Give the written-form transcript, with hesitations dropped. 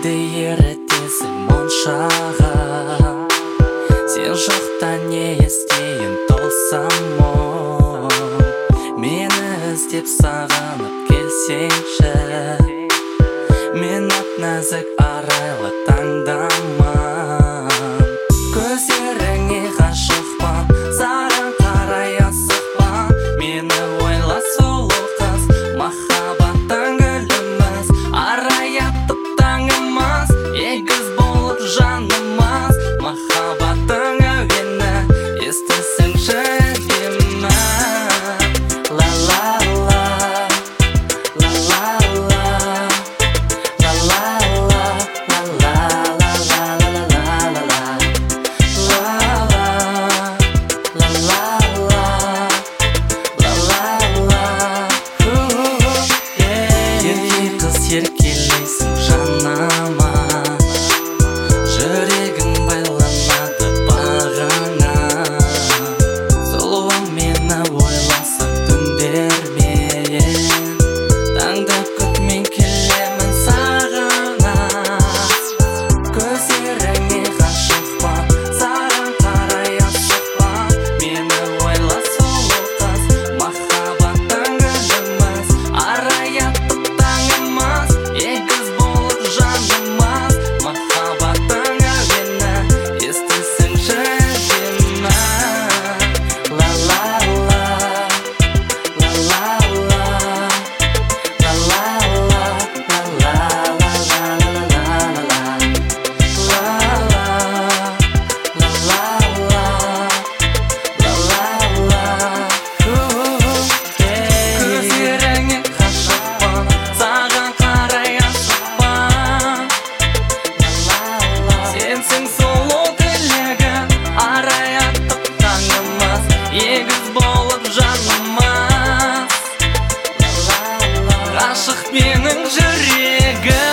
Мені еретесің моншаға, сен жоқта не естейін толсам мұң. Мені іздеп сағынып келсеңші, мен ап-нәзік арайлы таңдамам. Көздеріңе ғашықпын, саған қарай асықпын. Мені ойла сұлу қыз, махаббаттың гүліміз, арай атып таңымыз, егіз болып жанымыз. Махаббаттың әуені естісіңші деймін. Ла-ла-ла, ла-ла-ла, ла-ла-ла, ла-ла-ла-ла-ла-ла-ла-ла, еркелейсің жаныма, жүрегім байланады бағыңа. Сұлуым мені ойласаң түндермен, таңда күтмен келемін сағына. Көздеріңе ғашықпын, саған қарай асықпын. Мені ойла сұлу қыз, махаббаттың гүліміз, арай атып таңымыз, егіз болып жанымыз. Махаббаттың әуені естісіңші деймін. Ла-ла-ла, ла-ла-ла, ла-ла-ла, ла-ла-ла-ла-ла-ла-ла-ла, көздеріңе ғашықпын, саған қарай асықпын. Сенсің сұлу тілегім, арай атып таңымыз, егіз болып жанымыз. Ғашық менің жүрегім.